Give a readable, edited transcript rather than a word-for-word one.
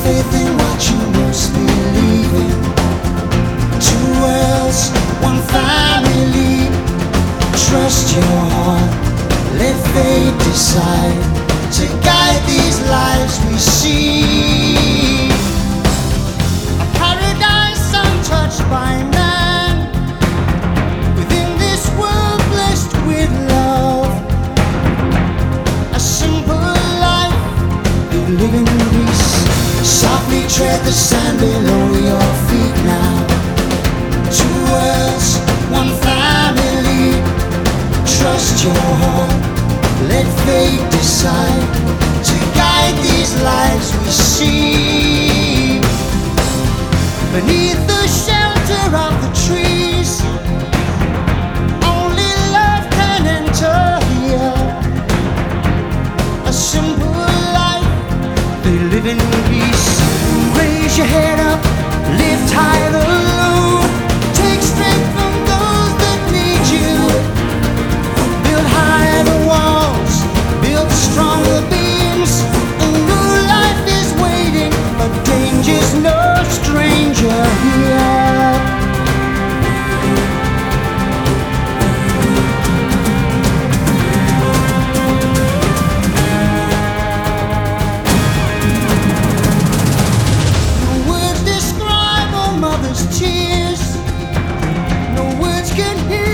faith in what you most believe in. Two worlds, one family. Trust your heart, let fate decide to guide these lives we see. A paradise untouched by man, within this world blessed with love. A simple life, we live in peace. Softly tread the sand below your feet now. Two worlds, one family. Trust your heart, let fate decide to guide these lives we see. Beneath the shelter of the trees, only love can enter here. A simple life, they live in peace. Raise your head up, lift high the load. Take strength from those that need you. Build higher the walls, build stronger beams. A new life is waiting, but danger's no stranger here. No words describe a mother's tears. No words can heal